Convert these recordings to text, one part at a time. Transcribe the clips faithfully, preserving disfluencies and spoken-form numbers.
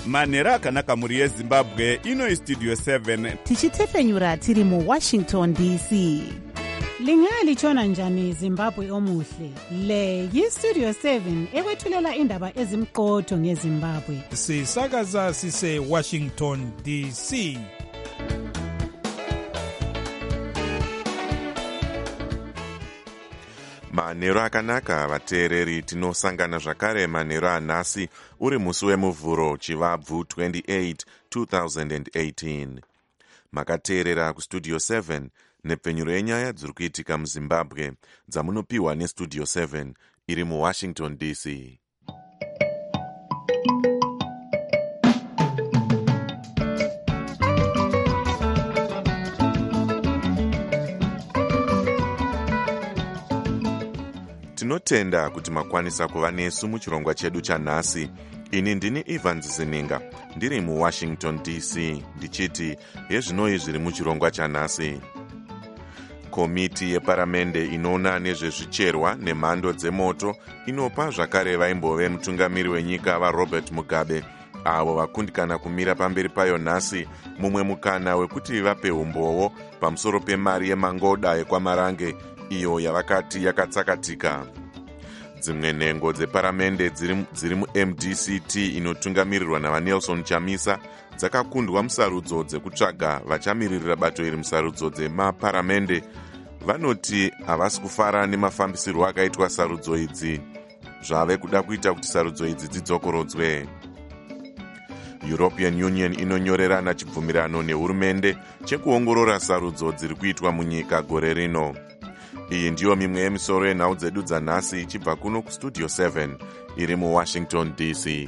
manhero akanaka mhuri yezimbabwe. Ino istudio seven tichitefenyura tiri muwashington D C. Lingalitshona njani Zimbabwe omuhle? Le yistudio seven ekwethulela indaba ezimqotho ngeZimbabwe. Sisakaza sise Washington D C. Manhero akanaka vateereri, tinosangana zvakare manhero anhasi uri musi wemuvhuro chivabvu twenty-eight two thousand eighteen. Makateerera kustudio seven nepfenyuro yenyaya dziri kuitika muZimbabwe dzamunopiwa nestudio seven iri muWashington D C. Tinotenda kuti makwanisa kuva nesu muchirongwa chedu chanhasi. Ini ndini Evans Zininga, ndiri muWashington D C, ndichiti yezvinoi zviri muchirongwa chanhasi. Komiti yeparamende inoona nezvezvicherwa nemhando dzemoto inopa zvakare vaimbove mutungamiri wenyika vaRobert Mugabe, avo vakundikana kumira pamberi payo nhasi, mumwe mukana wekuti vape umboo pamusoro pemari yemangoda yekwamarange iyo yavakati yakatsakatika. Dzimwe nhengo dzeparamende dziri, dziri mu-M D C T inotungamirirwa navaNelson Chamisa dzakakundwa musarudzo dzekutsvaga vachamiririra bato iri musarudzo dzemaparamende. Vanoti havasi kufara nemafambisirwo akaitwa sarudzo idzi, zvave kuda kuita kuti sarudzo idzi dzidzokorodzwe. European Union inonyorerana chibvumirano nehurumende chekuongorora sarudzo dziri kuitwa munyika gore rino. Iyi ndiyo mimwe yemisoro yenhau dzedu dzanhasi ichibva kuno kustudio seven iri muWashington D C.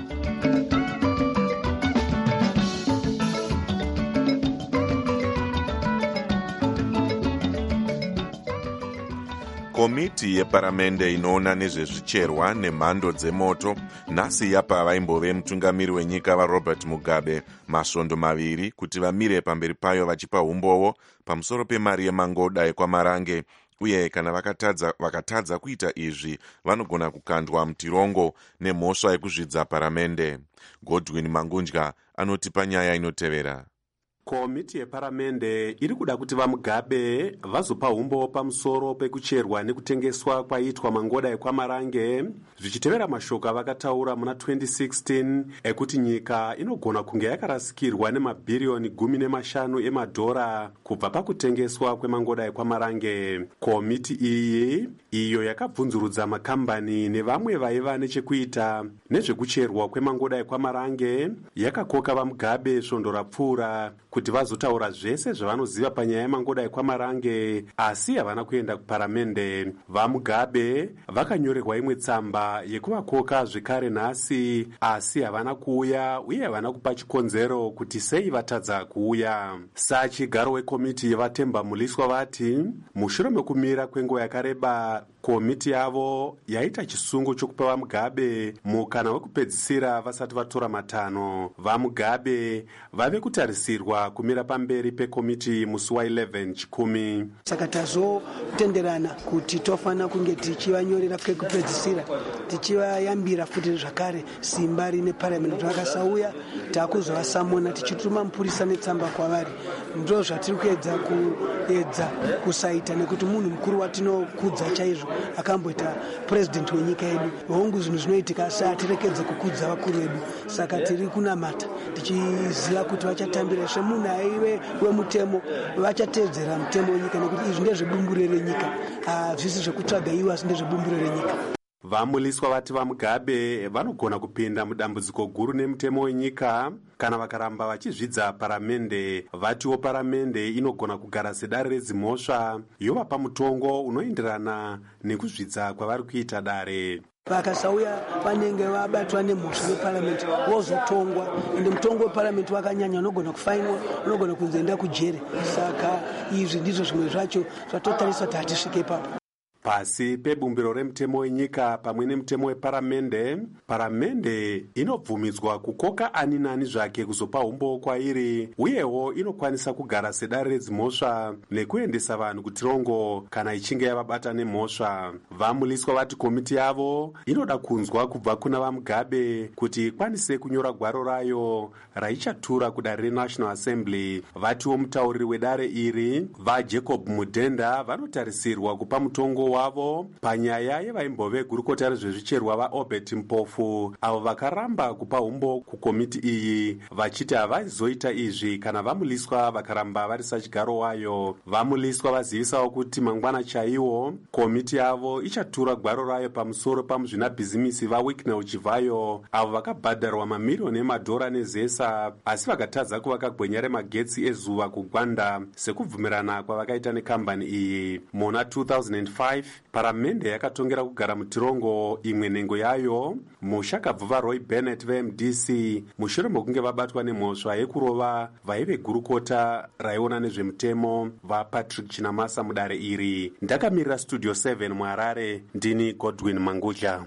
Komiti yeparamende inoona nezvezvicherwa nemhando dzemoto nhasi yapa vaimbove mutungamiri wenyika vaRobert Mugabe masvondo maviri kuti vamire pamberi payo vachipa umboo pamusoro pemari yemangoda yekwamarange, uye kana vakatadza, vakatadza kuita izvi vanogona kukandwa mutirongo nemhosva yekuzvidza paramende. Godwin Mangundya anotipa nyaya inotevera. Komiti yeparamende iri kuda kuti vaMugabe vazopa umboo pamusoro pekucherwa nekutengeswa kwaitwa mangoda ekwamarange, zvichitevera mashoko avakataura muna twenty sixteen ekuti nyika inogona kunge yakarasikirwa nemabhiriyoni gumi nemashanu emadhora kubva pakutengeswa kwemangoda ekwamarange. Komiti iyi iyo yakabvunzurudza makambani nevamwe vaiva nechekuita nezvekucherwa kwemangoda ekwamarange yakakoka vaMugabe svondo rapfuura kuti vazotaura zvese zvavanoziva panyaya yemangoda ekwamarange, asi havana kuenda kuparamende. VaMugabe vakanyorerwa imwe tsamba yekuvakoka zvekare nhasi, asi havana kuuya uye havana kupa chikonzero kuti sei vatadza kuuya. Sachigaro wekomiti yevatemba muliswa vati mushure mekumira kwenguva yakareba, komiti yavo yaita chisungo chokupa vaMugabe mukana wekupedzisira vasati vatora matanho. VaMugabe vave kutarisirwa kumira pamberi pekomiti musi wa11 chikumi. Saka tazotenderana kuti tofana kunge tichivanyorera kwekupedzisira, tichivayambira futi zvakare simba rine parliament vakasauya, takuzovasamona tichituma mupurisa netsamba kwavari. Ndo zvatiri kuedza kuedza kusaita nekuti munhu mukuru watinokudza chaizvo akamboita president wenyika yedu. Hongu zvinhu zvinoitika asi hatirekedze kukudza vakuru vedu, saka tiri kunamata tichiziva kuti vachatambira semunhu aive wemutemo vachatedzera mutemo wenyika, nekuti izvi ndezvebumbure renyika, hazvisi zvekutsvaga iwo asi ndezvebumbure renyika. Vamuliswa vati vaMugabe vanogona kupinda mudambudziko guru nemutemo wenyika kana vakaramba vachizvidza paramende. Vatiwo paramende inogona kugara sedare redzimhosva yovapa mutongo unoenderana nekuzvidza kwavari kuita dare. Vakasauya vanenge vabatwa nemhosva neparamende vozotongwa, ende mutongo weparamende wakanyanya, unogona kufainwa, unogona kunzoenda kujere. Saka izvi ndizvo zvimwe zvacho zvatotariswa kuti hatisvike ipapo. Pasi pebumbiro remutemo wenyika pamwe nemutemo weparamende, paramende inobvumidzwa kukoka ani nani zvake kuzopa umbo kwairi, uyewo inokwanisa kugara sedare redzimhosva nekuendesa vanhu kutirongo kana ichinge yavabata nemhosva. Vamuliswa vati komiti yavo inoda kunzwa kubva kuna vamugabe kuti ikwanise kunyora gwaro rayo raichatura kudare reNational Assembly. Vatiwo mutauriri wedare iri vaJacob Mudhenda vanotarisirwa kupa mutongo wavo panyaya yevaimbove gurukota rezvezvicherwa vaObert Mpofu, avo vakaramba kupa umbo kukomiti iyi, vachiti havaizoita izvi kana vamuliswa vakaramba vari sachigaro wayo. Vamuliswa vazivisawo kuti mangwana chaiwo komiti yavo ichatura gwaro rayo pamusoro pamuzvinabhizimisi vaWicknell Chivayo, avo vakabhadharwa mamiriyoni emadhora nezesa asi vakatadza kuvaka gwenya remagetsi ezuva kugwanda sekubvumirana kwavakaita nekambani iyi. Muna two thousand five paramende yakatongera kugara mutirongo imwe nhengo yayo mushakabvuva Roy Bennett veM D C mushure mokunge vabatwa nemhosva yekurova vaive gurukota raiona nezvemutemo vaPatrick Chinamasa mudare iri. Ndakamirira Studio seven muHarare, ndini Godwin Mangudya.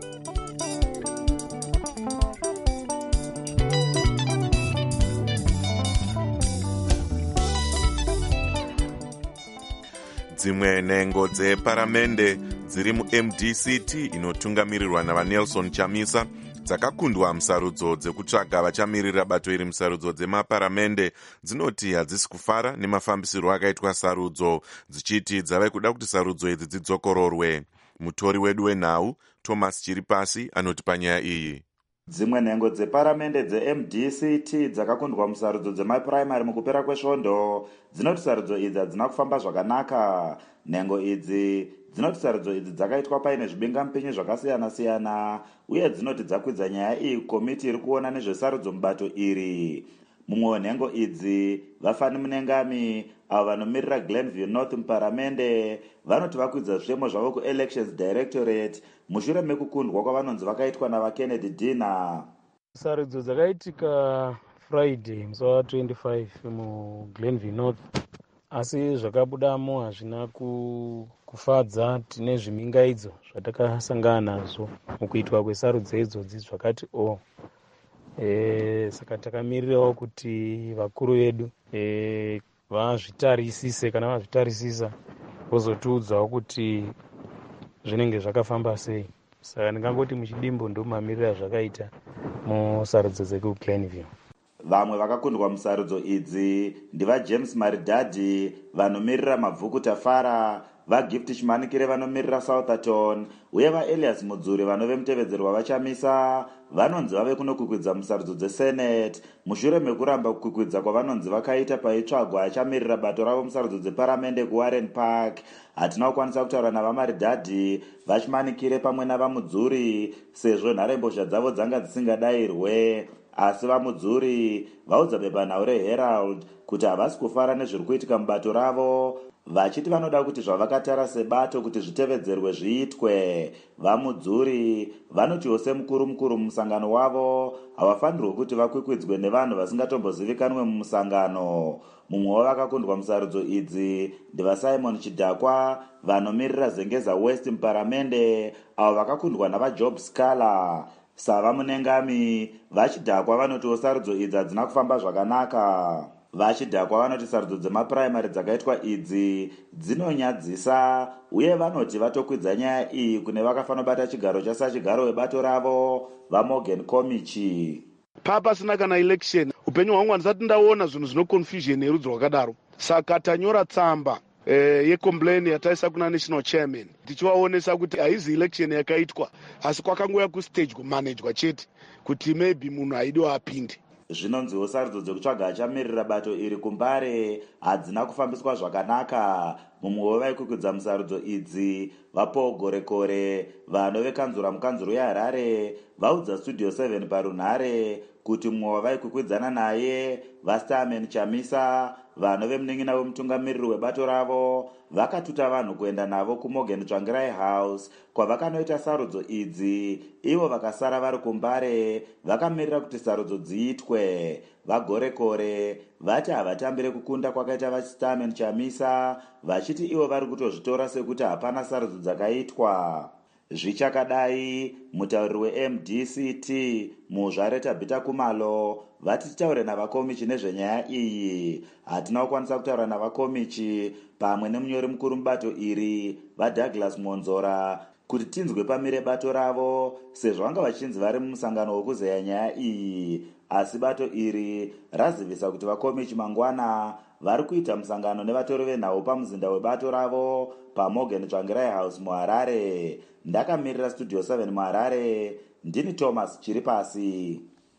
Dzimwe nhengo dzeparamende dziri muM D C T inotungamirirwa navaNelson Chamisa dzakakundwa musarudzo dzekutsvaga vachamirira bato iri musarudzo dzemaparamende dzinoti hadzisi kufara nemafambisirwo akaitwa sarudzo, dzichiti dzave kuda kuti sarudzo idzi dzidzokororwe. Mutori wedu wenhau Thomas Chiripasi anoti panyaya iyi. Dzimwe nhengo dzeparamende dzeM D C T dzakakundwa musarudzo dzemapuraimari mukupera kwesvondo dzinoti sarudzo idzi hadzina kufamba zvakanaka. Nhengo idzi dzinoti sarudzo idzi dzakaitwa paine zvibingamupinyi zvakasiyana-siyana uye dzinoti dzakwidza nyaya iyi komiti iri kuona nezvesarudzo mubato iri. Mumwe wenhengo idzi Vafani Munengami, avo vanomirira Glenview North muparamende, vanoti vakwidza zvitemo zvavo kuElections Directorate mushure mekukundwa kwavanonzi vakaitwa navaKennedy Dina. Sarudzo dzakaitika Friday musi wa twenty-five muGlenview North, asi zvakabudamo hazvina kufadza. Tine zvimingaidzo zvatakasangana nazvo mukuitwa kwesarudzo idzodzi zvakati o e, saka takamirirawo kuti vakuru vedu e, vazvitarisise. Kana vazvitarisisa vozotiudzawo kuti zvinenge zvakafamba sei. Saka ndingangoti muchidimbo ndomamirira zvakaita musarudzo dzekuGlenview. Vamwe vakakundwa musarudzo idzi ndivaJames Maridadi vanomirira Mabvuku Tafara, vaGift Chimanikire vanomirira Southampton uye vaElias Mudzuri vanove mutevedzeri wavaChamisa vanonzi vave kunokukwidza musarudzo dzeSenate mushure mekuramba kukwidza kwavanonzi vakaita paitsvagwa achamirira bato ravo musarudzo dzeparamende kuWarren Park. Hatina kukwanisa kutaura navaMaridadi, vaChimanikire pamwe navaMudzuri sezvo nharembozha dzavo dzanga dzisingadayirwe, asi vaMudzuri vaudza bepanhau reHerald kuti havasi kufara nezviri kuitika mubato ravo, vachiti vanoda kuti zvavakatara sebato kuti zvitevedzerwe zviitwe. VaMudzuri vanotiwo semukuru mukuru mumusangano wavo havafanirwi kuti vakwikwidzwe nevanhu vasingatombozivikanwe mumusangano. Mumwe wavakakundwa musarudzo idzi ndivaSimon Chidhakwa vanomirira Zengeza West muparamende, avo vakakundwa navaJob Scala. Sava Munengami, vaChidhakwa vanotiwo sarudzo idzi hadzina kufamba zvakanaka. VaChidhakwa vanoti sarudzo dzemapuraimari dzakaitwa idzi dzinonyadzisa uye vanoti vatokwidza nyaya iyi kune vakafanira bata chigaro chasachigaro webato ravo vaMorgan Komichi. Papasina kana election upenyu hwangu handisati ndaona zvinhu zvino confusion yerudzi rwakadaro, saka tanyora tsamba e, yecomplain yataisa kuna national chairman tichivaonesa kuti haizi election yakaitwa asi kwakangouya kustage kumanagwa chete kuti maybe munhu aidiwa apinde. Zvinonziwo sarudzo dzekutsvaga achamirira bato iri kuMbare hadzina kufambiswa zvakanaka. Mumwe wavaikukwidza musarudzo idzi vaPaul Gorekore vanove kanzura mukanzuro yeHarare vaudza Studio seven parunhare kuti mumwe wavaikukwidza naye vaStarman Chamisa vanove munin'ina wemutungamiriri webato ravo vakatuta vanhu kuenda navo kuMorgan Tsvangirai House kwavakanoita sarudzo idzi, ivo vakasara vari kuMbare vakamirira kuti sarudzo dziitwe. vagorekore vati havatambire kukunda kwakaita vachitamen chamisa, vachiti ivo vari kutozvitora sekuti hapana sarudzo dzakaitwa. Zvichakadai, mutauriri we-M D C T muzvareta Bita Kumalo vati titaure navakomichi nezvenyaya iyi. Hatina kukwanisa kutaura navakomichi pamwe nemunyori mukuru mubato iri vaDouglas Monzora kuti tinzwe pamire bato ravo, sezvo vanga vachinzi vari mumusangano wekuzeya nyaya iyi. Asi bato iri razivisa kuti vakomichi mangwana vari kuita musangano nevatori venhau pamuzinda webato ravo paMorgan Tsvangirai House muHarare. Ndakamirira Studio seven muHarare, ndini Thomas Chiripasi.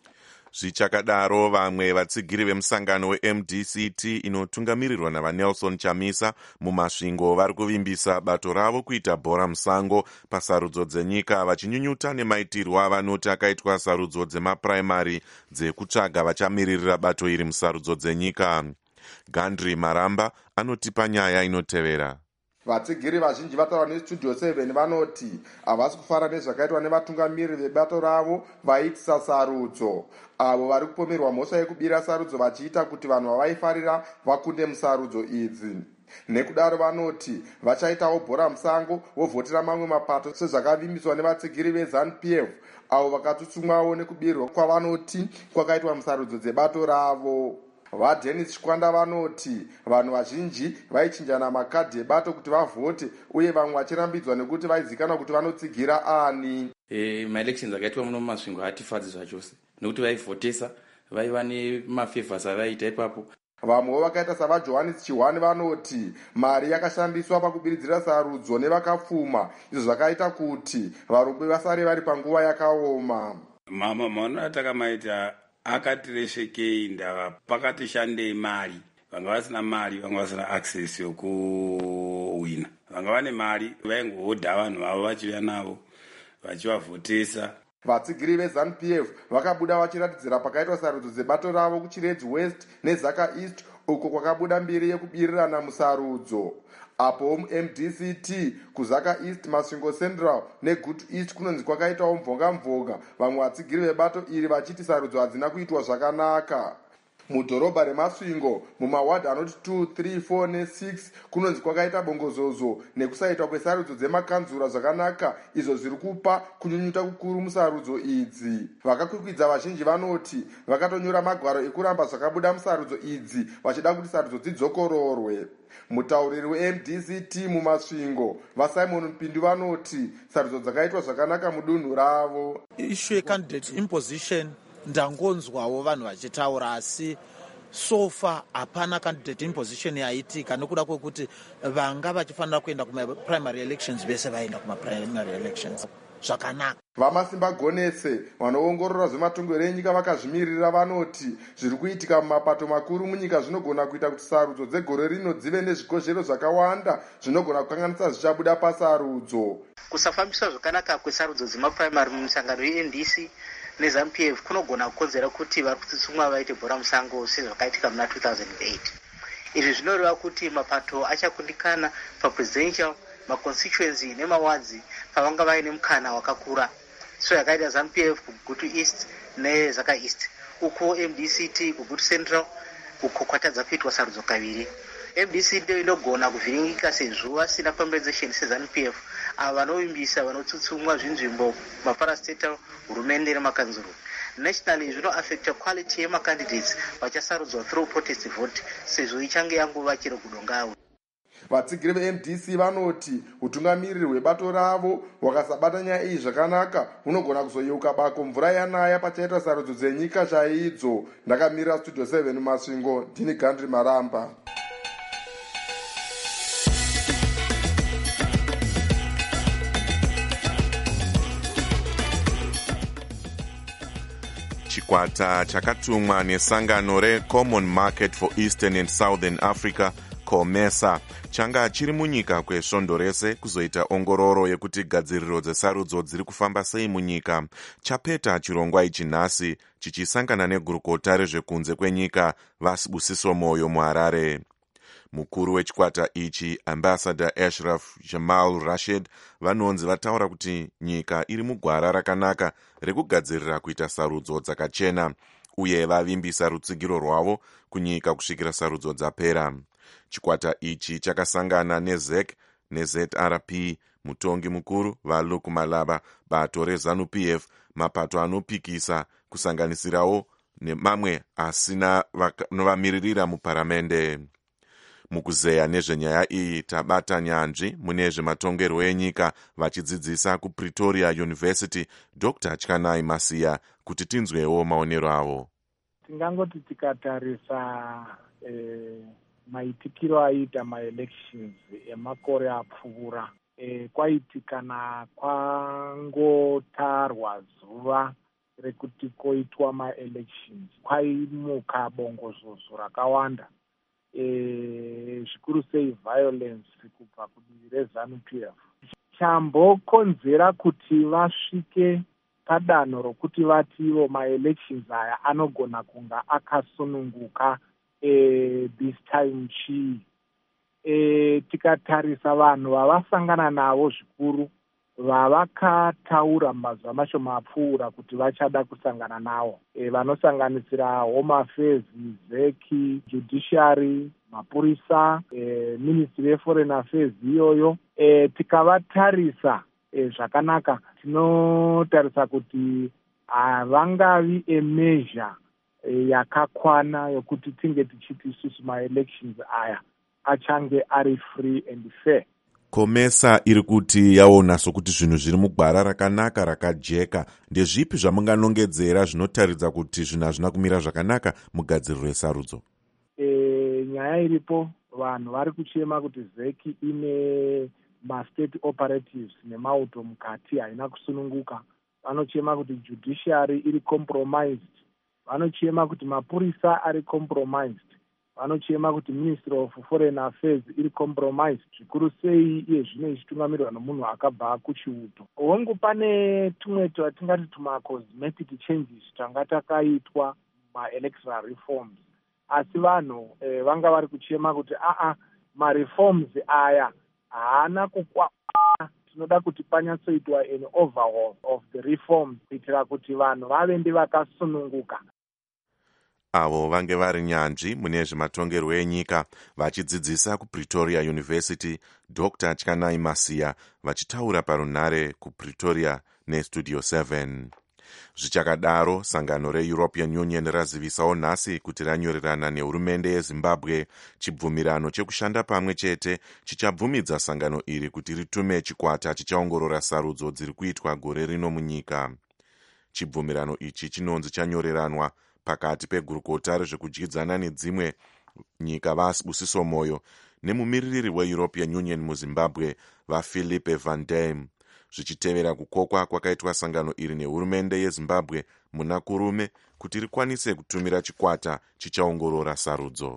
Zvichakadaro, vamwe vatsigiri vemusangano we-M D C T inotungamirirwa navaNelson Chamisa mumasvingo vari kuvimbisa bato ravo kuita bhora musango pasarudzo dzenyika, vachinyunyuta nemaitirwo avanoti akaitwa sarudzo dzemapuraimari dzekutsvaga vachamiririra bato iri musarudzo dzenyika. Gandri Maramba anotipa nyaya inotevera. Vatsigiri vazhinji vataura neStudio seven vanoti havasi kufara nezvakaitwa nevatungamiriri vebato ravo vaitisa sarudzo, avo vari kupomerwa mhosva yekubira sarudzo vachiita kuti vanhu vavaifarira vakunde musarudzo idzi. Nekudaro vanoti vachaitawo bhora musango vovhotera mamwe mapato sezvakavimbiswa nevatsigiri veZANU P F avo vakatutsumwawo nekubirwa kwavanoti kwakaitwa musarudzo dzebato ravo. VaDennis Chikwanda vanoti vanhu vazhinji vaichinjana makadhi ebato kuti vavhote uye vamwe vachirambidzwa nekuti vaizikanwa kuti vanotsigira ani. E, maelections akaitwa muno mumasvingo hatifadzi zvachose nekuti vaivhotesa vaiva nemafevhas avaiita ipapo. Vamwewo vakaita savaJohannes Chihwani vanoti mari yakashandiswa pakubiridzira sarudzo nevakapfuma, izvo zvakaita kuti varombo vasare vari panguva yakaoma. Mama maona takamaita akatireshekei ndava pakati shandei mari, vanga vasina mari vanga vasina access yokuwina, vanga vane mari vaingohodha vanhu vavo vachiuya navo vachivavhotesa. Vatsigiri veZANU P F vakabuda vachiratidzira pakaitwa sarudzo dzebato ravo kuChiredzi West neZaka East uko kwakabuda mbiri yekubirirana musarudzo. Apo mu-M D C T kuZaka East, Masvingo Central neGutu East kunonzi kwakaitawo mvonga mvonga, vamwe vatsigiri vebato iri vachiti sarudzo hadzina kuitwa zvakanaka. Mudhorobha reMasvingo mumawadhi anoti two, three, four ne-six kunonzi kwakaita bongozozo nekusaitwa kwesarudzo dzemakanzura zvakanaka, izvo zviri kupa kunyunyuta kukuru musarudzo idzi. Vakakwikwidza vazhinji vanoti vakatonyora magwaro ekuramba zvakabuda musarudzo idzi vachida kuti sarudzo dzidzokororwe. Mutauriri we-M D C T mumasvingo vaSimon Mpindu vanoti sarudzo dzakaitwa zvakanaka mudunhu ravo. Issue candidate imposition ndangonzwawo vanhu vachitaura, asi sofa hapana candidate imposition yaitika nekuda kwekuti vanga vachifanira kuenda kumaprimary elections vese vaenda kumaprimary elections zvakanaka. Vamasimba Gonese vanoongorora zvematongero enyika vakazvimirira vanoti zviri kuitika mumapato makuru munyika zvinogona kuita kuti sarudzo dzegore rino dzive nezvikozhero zvakawanda zvinogona kukanganisa zvichabuda pasarudzo. Kusafambiswa zvakanaka kwesarudzo dzemaprimary mumisangano ye-N D C neZANU P F kunogona kukonzera kuti vari kutsutsumwa vaite bhora musango sezvakaitika muna two thousand eight. Izvi zvinoreva kuti mapato achakundikana papresidential, maconstituency nemawadzi pavanga vaine mukana wakakura. So yakaita ZANU P F kuGutu East neZaka East, uko M D C T kuGutu Central uko kwatadza kuitwa sarudzo kaviri. M D C T inogona kuvhiringika sezvo vasina pambirization seZANU P F ava vanovimbisa vanotsutsumwa zvinzvimbo maparastatal, hurumende nemakanzuru. Nationally zvinoaffecta quality yemacandidates vachasarudzwa through protest vote sezvo ichange yanguva chero kudongawo. Vatsigiri ve-M D C vanoti utungamiriri hwebato ravo hwakasabata nyaya iyi zvakanaka hunogona kuzoyeuka bako mvura yanaya pachaitwa sarudzo dzenyika chaidzo. Ndakamirira Studio seven Masvingo, ndini Gandri Maramba. Chikwata chakatumwa nesangano reCommon Market for Eastern and Southern Africa COMESA changa chiri munyika kwesvondo rese kuzoita ongororo yekuti gadziriro dzesarudzo dziri kufamba sei munyika chapeta chirongwa ichi nhasi chichisangana negurukota rezvekunze kwenyika Vasibusiso Moyo muHarare. Mukuru wechikwata ichi Ambassador Ashraf Jamal Rashid vanonzi vataura kuti nyika iri mugwara rakanaka rekugadzirira kuita sarudzo dzakachena uye vavimbisa rutsigiro rwavo kunyika kusvikira sarudzo dzapera. Chikwata ichi chakasangana nezec nezrp, mutongi mukuru valuke Malaba, bato rezanu P F, mapato anopikisa kusanganisirawo nemamwe asina vamiririra muparamende. Mukuzeya nezvenyaya iyi tabata nyanzvi mune zvematongerwo enyika vachidzidzisa kuPretoria University Doctor Tyanai Masiya kuti tinzwewo maonero avo. Tingangoti tikatarisa eh, maitikiro aita maelections emakore apfuura eh, kwaitikana kwangotarwa zuva rekuti koitwa maelections kwaimuka bongozozo rakawanda zvikuru sei violence kubva kudivi rezanu P F. Chambokonzera kuti vasvike padanho rokuti vativo maelections aya anogona kunga akasununguka e, this time chii. E, tikatarisa vanhu vavasangana navo zvikuru vavakataura mazuva mashoma apfuura kuti vachada kusangana navo e, vanosanganisira Home Affairs, zeki, judiciary, mapurisa, e, ministry of foreign affairs iyoyo. E, tikavatarisa e, zvakanaka tinotarisa kuti havangavi emeasure e, yakakwana yokuti tinge tichiti isusu maelections aya achange ari free and fair. Komesa iri kuti yaona sokuti zvinhu zviri mugwara rakanaka rakajeka. Ndezvipi zvamunganongedzera zvinotaridza kuti zvinhu hazvina kumira zvakanaka mugadziriro resarudzo? E, nyaya iripo vanhu vari kuchema kuti zeki ine mastate operatives nemauto mukati haina kusununguka. Vanochema kuti judiciary iri compromised. Vanochema kuti mapurisa ari compromised. Vanochema kuti Ministry of Foreign Affairs iri compromised. Zvikuru sei iye zvino ichitungamirirwa nomunhu akabva kuchiuto. Hongu pane tumwe twatingati tuma cosmetic changes tanga takaitwa ma-electoral reforms. Asi vanhu eh, vanga vari kuchema kuti aa ma-reforms aya haana kukwana. Tinoda kuti panyatsoitwa an overhaul of the reforms kuitira kuti vanhu vave ndevakasununguka. Avo vange vari nyanzvi mune zvematongerwo enyika vachidzidzisa kuPretoria University Doctor Tyanai Masiya vachitaura parunhare kuPretoria neStudio seven. Zvichakadaro, sangano reEuropean Union razivisawo nhasi kuti ranyorerana nehurumende yeZimbabwe chibvumirano chekushanda pamwe chete chichabvumidza sangano iri kuti ritume chikwata chichaongorora sarudzo dziri kuitwa gore rino munyika. Chibvumirano ichi chinonzi chanyoreranwa pakati pegurukota rezvekudyidzana nedzimwe nyika vaSibusiso Moyo nemumiririri weEuropean Union muZimbabwe vaPhilippe Van Dam, zvichitevera kukokwa kwakaitwa sangano iri nehurumende yeZimbabwe muna kurume kuti rikwanise kutumira chikwata chichaongorora sarudzo.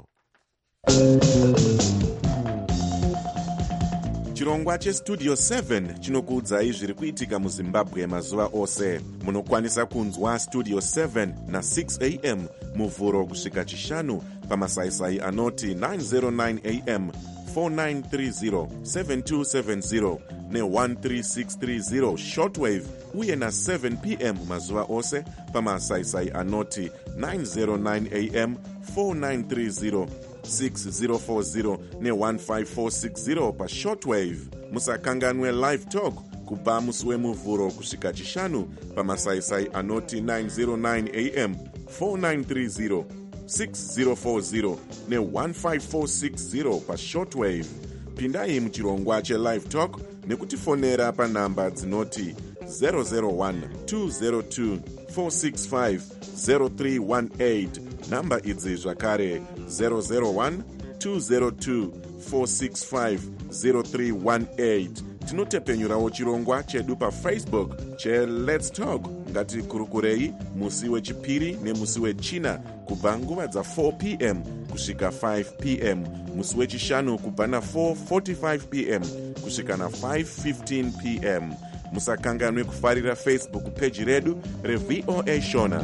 Chirongwa cheStudio seven chinokuudzai zviri kuitika muZimbabwe mazuva ose. Munokwanisa kunzwa Studio seven na six a m muvhuro kusvika chishanu pamasaisai anoti nine oh nine a m, four nine three zero, seven two seven zero ne one three six three zero shortwave uye na seven p m mazuva ose pamasaisai anoti nine oh nine a m, four nine three zero, six zero four zero ne one five four six zero pa shortwave. Musakanganwe live talk kubva musi wemuvhuro kusvika chishanu pamasaisai anoti nine oh nine a m, four nine three zero, six zero four zero ne one five four six zero pa shortwave. Pindai muchirongwa chelive talk nekutifonera panhamba dzinoti zero zero one two zero two four six five zero three one eight. Namba idzi zvakare zero zero one two zero two four six five zero three one eight. Tinotepenyurawo chirongwa chedu paFacebook che Let's Talk. Ngati kurukurei musi wechipiri nemusi wechina kubva nguva dza four p m kusvika five p m, musi wechishanu kubva na four forty-five p m kusvika na five fifteen p m. Musakanganwe kufarira Facebook page redu reV O A Shona.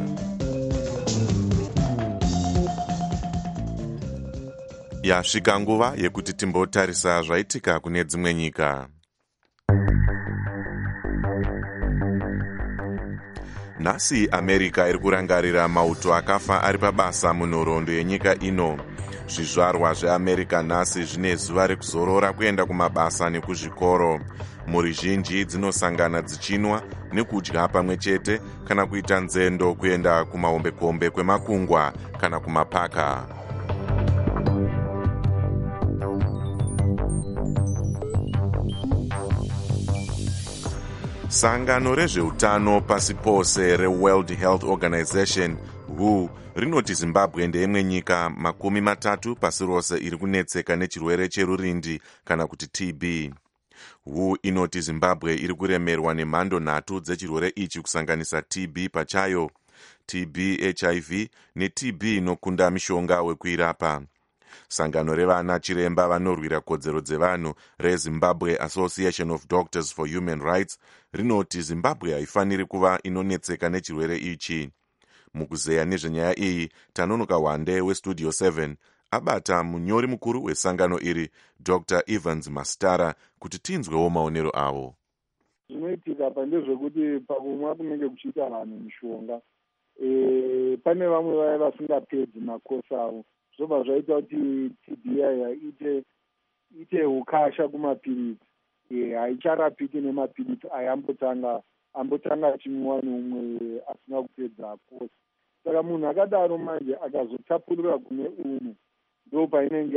Yasvika nguva yekuti timbotarisa zvaitika kune dzimwe nyika. nhasi america iri kurangarira mauto akafa ari pabasa munhoroondo yenyika ino. Zvizvarwa zveamerica nhasi zvine zuva rekuzorora kuenda kumabasa nekuzvikoro. Mhuri zhinji dzinosangana dzichinwa nekudya pamwe chete kana kuita nzendo kuenda kumahombekombe kwemakungwa kana kumapaka. Sangano rezveutano pasi pose reWorld Health Organization W H O rinoti Zimbabwe ndeimwe nyika makumi matatu pasi rose iri kunetseka nechirwere cherurindi kana kuti T B. W H O inoti Zimbabwe iri kuremerwa nemhando nhatu dzechirwere ichi kusanganisa T B pachayo, T B, H I V neT B inokunda mishonga wekuirapa. Sangano revana chiremba vanorwira kodzero dzevanhu reZimbabwe Association of Doctors for Human Rights rinoti Zimbabwe haifaniri kuva inonetseka nechirwere ichi. Mukuzeya nezvenyaya iyi, Tanonoka Wande weStudio seven abata munyori mukuru wesangano iri Doctor Evans Mastara kuti tinzwewo maonero avo. Zvinoitika pa ndezvekuti pakumwa kunenge kuchiita vanhu mishonga, e, pane vamwe vaya vasingapedzi makosi avo, zvobva zvaita kuti T B ite ite ukasha kumapirisi, e, haicharapiki nemapirisi ayambotanga ambotanga chimwa neumwe asina kupedza kosi. Saka munhu akadaro manje akazotapurira kune umwe ndo painenge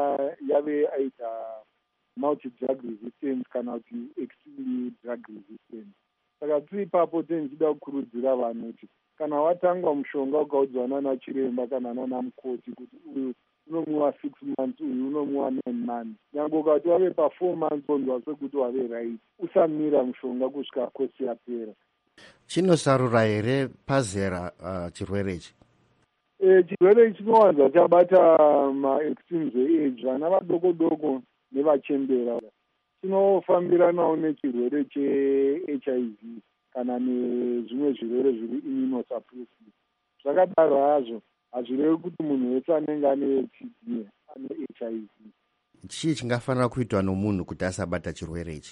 yave aita multi drug resistance kana kuti extreme drug resistance. Saka tiri ipapo tenichida kukurudzira vanhu kuti kana watangwa mushonga ukaudzwa nana chiremba kana nana mukoti kuti uyu unomwiwa six months uyu unomwiwa nine months, nyange ukati wave pa four months ondwa sekuti wave right, usamira mushonga kusvika kosi yapera. Chinosarura here pazera uh, chirwere ichi? E, chirwere ichi chinowanza chabata ma-extremes e-age, vana vadoko doko nevachembera. Chinofambiranawo nechirwere che-H I V kana nezvimwe zvirwere zviri immunosuppressive. Zvakadaro hazvo hazvirevi kuti munhu wese anenge ane T B ane H I V. Chii chingafanira kuitwa nomunhu kuti asabata chirwere ichi?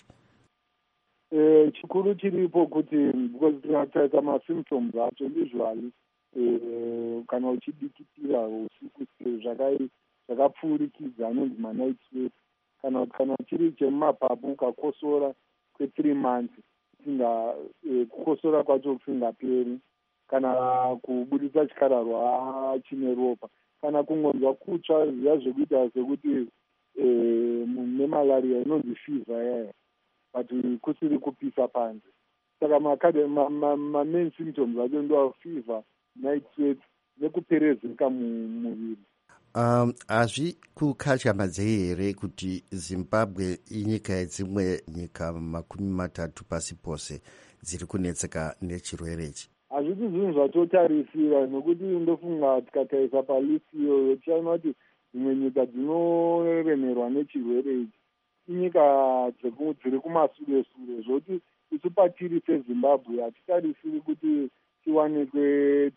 Eh, chikuru chiripo kuti because tinataita masymptoms acho usually eh, kana uchidikitira usiku zvakapfuurikidza anonzi manight sweat, kana kana chiri chemumapapu ukakosora kwe-three months singa eh, kukosora kwacho kusingaperi, kana kubudisa chikararwa chine ropa, kana kungonzwa kutsva zviya zvekuita sekuti eh, nemalaria inonzi fever yaya but kusiri kupisa panze. Saka ma-main symptoms acho ndo fever, night sweat nekuperezeka muviri. Um, hazvi kukatyamadzei here kuti Zimbabwe inyika yedzimwe nyika makumi matatu pasi pose dziri kunetseka nechirwere ichi? Hazvisi zvinhu zvatotarisira, nokuti ndofunga tikatarisa palisi iyoyo tichaona kuti dzimwe nyika dzinoremerwa nechirwere ichi inyika dziri kumasure-sure, zvokuti isu patiri seZimbabwe hatitarisiri kuti tiwanikwe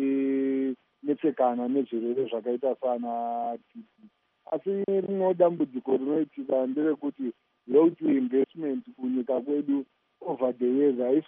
tinetsekana nezvirwere zvakaita sana T B. Asi rimwe dambudziko rinoitika nderekuti health investment kunyika kwedu over the years haisi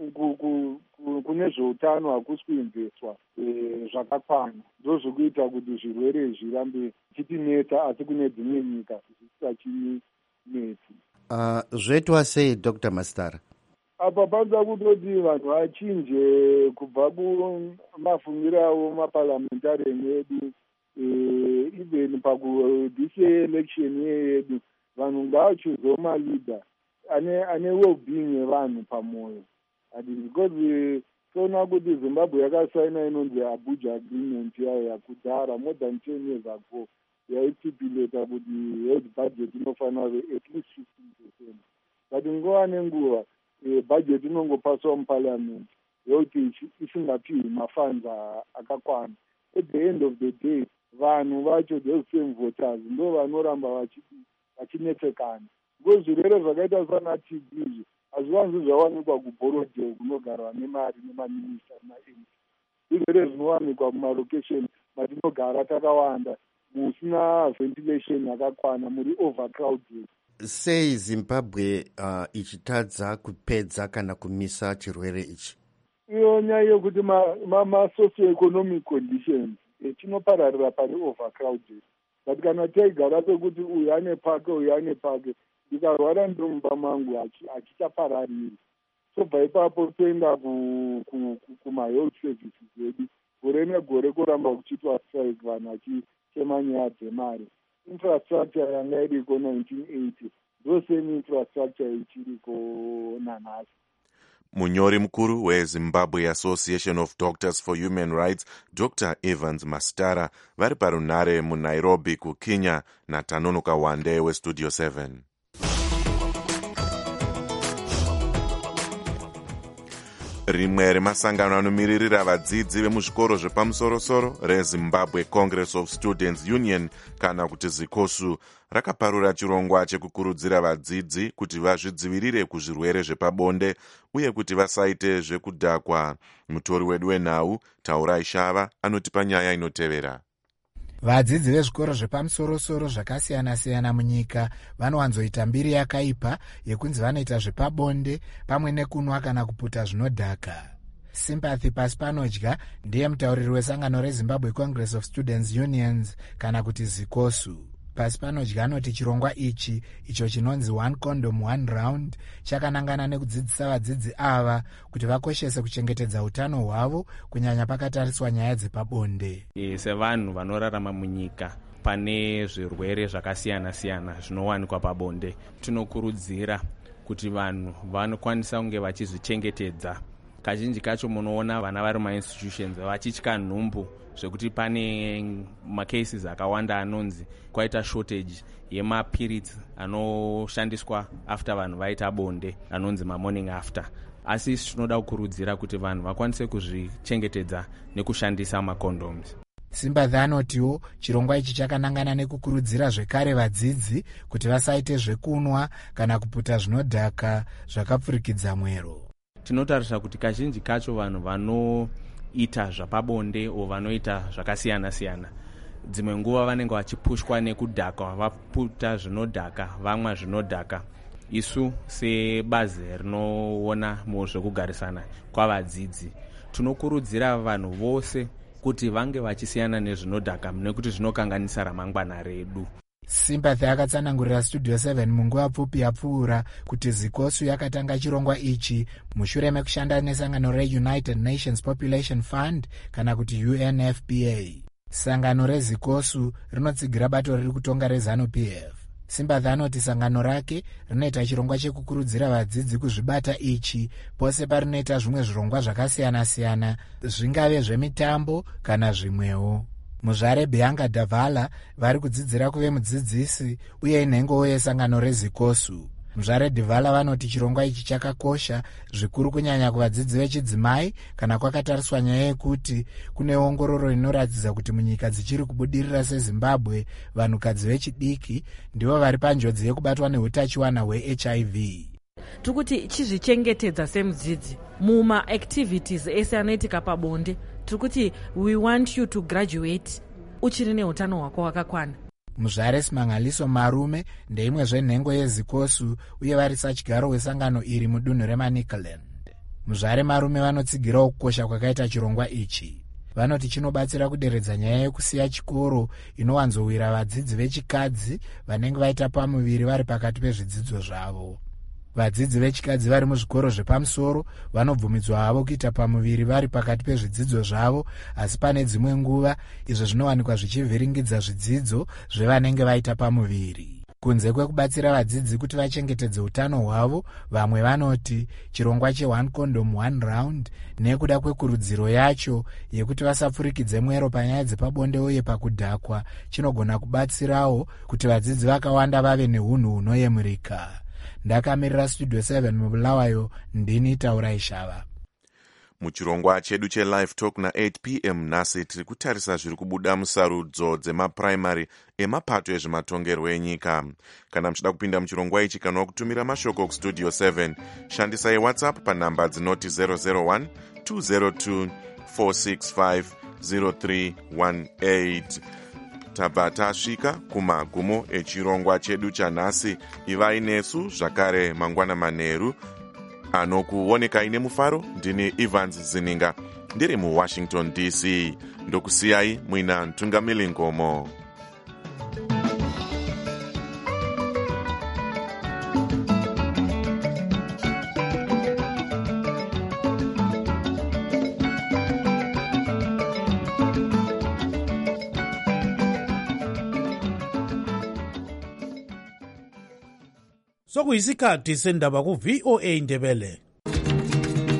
kune zveutano hakusi kuinvestwa zvakakwana, ndo zvikuita kuti zvirwere zvirambe chitinetsa, asi kune dzimwe nyika zvisingachinetsi. Uh, zvoitwa sei Doctor Mastara? Apa panza kutoti vanhu vachinje kubva kumafungiro avo maparliamentarian edu, eh, even pakudhise election yedu vanhu ngavachuzewo maleader ane ane well-being yevanhu pamoyo. Because toona kuti Zimbabwe yakasaina inonzi Abuja agreement yayo yakudhara more than ten years ago, yaitipileta kuti health budget inofanira kuve at least fifteen percent. But nguva nenguva e, budget inongopaswa muparliament health isingapiwi mafunds akakwana. At the end of the day vanhu vacho those same voters ndo vanoramba vachinetsekana. Because zvirwere zvakaita sana T B hazviwanzi zvawanikwa kuborodhe kunogarwa nemari nemaminista nemaMP. Zvirwere zvinowanikwa mumarokesheni matinogara takawanda, musina ventilation yakakwana, muri overcrowded. Sei Zimbabwe uh, ichitadza kupedza kana kumisa chirwere ichi? iyo nyaya yekuti ma-socioeconomic conditions tinopararira pari overcrowded, but kana taigara pekuti uyu ane pake uyu ane pake, ndikarwara ndomumba mangu hachichaparariri. So bva ipapo toenda kuma-health services edu gore negore kuramba kuchiitwa strike, vanhu vachichema nyaya dzemari. Infrastructure yanga iriko nineteen eighty ndo same infrastructure ichiriko nanhasi. Munyori mukuru weZimbabwe Association of Doctors for Human Rights, Doctor Evans Mastara, vari parunhare muNairobi kuKenya naTanonoka Wande weStudio seven. Rimwe remasangano anomiririra vadzidzi vemuzvikoro zvepamusoro-soro reZimbabwe Congress of Students Union kana kuti ZICOSU rakaparura chirongwa chekukurudzira vadzidzi kuti vazvidzivirire kuzvirwere zvepabonde uye kuti vasaite zvekudhakwa. Mutori wedu wenhau Taurai Shava anotipa nyaya inotevera. Vadzidzi vezvikoro zvepamusoro-soro zvakasiyana-siyana munyika vanowanzoita mbiri yakaipa yekunzi vanoita zvepabonde pamwe nekunwa kana kuputa zvinodhaka. Sympathy Paspanodya ndiye mutauriri wesangano reZimbabwe Congress of Students Unions kana kuti ZICOSU. Paspanodya anoti chirongwa ichi icho chinonzi one condom one round chakanangana nekudzidzisa vadzidzi ava kuti vakoshese kuchengetedza utano hwavo kunyanya pakatariswa nyaya dzepabonde. Sevanhu vanorarama munyika pane zvirwere zvakasiyana-siyana zvinowanikwa pabonde, tinokurudzira kuti vanhu vanokwanisa kunge vachizvichengetedza. Kazhinji kacho munoona vana vari mumainstitutions vachitya nhumbu zvekuti pane macases akawanda anonzi kwaita shortage yemapirits anoshandiswa after vanhu vaita bonde anonzi mamorning after. Asi tinoda kukurudzira kuti vanhu vakwanise kuzvichengetedza nekushandisa macondoms. Sympathy anotiwo chirongwa ichi chakanangana nekukurudzira zvekare vadzidzi kuti vasaite zvekunwa kana kuputa zvinodhaka zvakapfurikidza mwero. Tinotarisa kuti kazhinji kacho vanhu vanoita zvapabonde o vanoita zvakasiyana-siyana, dzimwe nguva vanenge vachipushwa nekudhaka, vaputa zvinodhaka, vamwa zvinodhaka. Isu sebazi rinoona muzvekugarisana kwavadzidzi tinokurudzira vanhu vose kuti vange vachisiyana nezvinodhaka nekuti zvinokanganisa ramangwana redu. Sympathy akatsanangurira Studio seven munguva pfupi yapfuura kuti ZICOSU yakatanga chirongwa ichi mushure mekushanda nesangano reUnited Nations Population Fund kana kuti U N F P A. Sangano reZICOSU rinotsigira bato riri kutonga reZANU-P F. Sympathy anoti sangano rake rinoita chirongwa chekukurudzira vadzidzi kuzvibata ichi pose parinoita zvimwe zvirongwa zvakasiyana-siyana, zvingave zvemitambo kana zvimwewo. Muzvare Bianca Davala vari kudzidzira kuve mudzidzisi uye inhengo yesangano reZICOSU. Muzvare Davala vanoti chirongwa ichi chakakosha zvikuru kunyanya kuvadzidzi vechidzimai kana kwakatariswa nyaya yekuti kune ongororo inoratidza kuti munyika dzichiri kubudirira seZimbabwe vanhukadzi vechidiki ndivo vari panjodzi yekubatwa neutachiwana hwe-H I V. Tikuti chizvichengetedza semudzidzi muma-activities ese anoitika pabonde, tikuti we want you to graduate uchiri neutano hwako hwakakwana. Muzvare Simangaliso Marume ndeimwe zvenhengo yeZICOSU uye vari sachigaro wesangano iri mudunhu reManicaland. Muzvare Marume vanotsigirawo kukosha kwakaita chirongwa ichi. Vanoti chinobatsira kuderedza nyaya yekusiya chikoro inowanzowira vadzidzi vechikadzi vanenge vaita pamuviri vari pakati pezvidzidzo zvavo. Vadzidzi vechikadzi vari muzvikoro zvepamusoro vanobvumidzwa havo kuita pamuviri vari pakati pezvidzidzo zvavo, asi pane dzimwe nguva izvo zvinowanikwa zvichivhiringidza zvidzidzo zvevanenge vaita pamuviri. Kunze kwekubatsira vadzidzi kuti vachengetedze utano hwavo, vamwe vanoti chirongwa che-one condom one round nekuda kwekurudziro yacho yekuti vasapfurikidze mwero panyaya dzepabonde uye pakudhakwa chinogona kubatsirawo kuti vadzidzi vakawanda vave neunhu hunoyemurika. Ndakamirira Studio seven mubulawayo, ndini Taurai Shava. Muchirongwa chedu che-Live Talk na-eight p m nhasi tiri kutarisa zviri kubuda musarudzo dzemapuraimari emapato ezvematongerwo enyika. Kana muchida kupinda muchirongwa ichi kana kutumira mashoko kuStudio seven, shandisai WhatsApp panhamba dzinoti zero zero one two zero two four six five zero three one eight. Tabva tasvika kumagumo echirongwa chedu chanhasi. Ivai nesu zvakare mangwana manheru. anokuoneka ine mufaro ndini Evans Zininga ndiri muwashington D C ndokusiyai mwina mtungamili ngomo. sokuyisikhathi sendaba ku V O A Ndebele.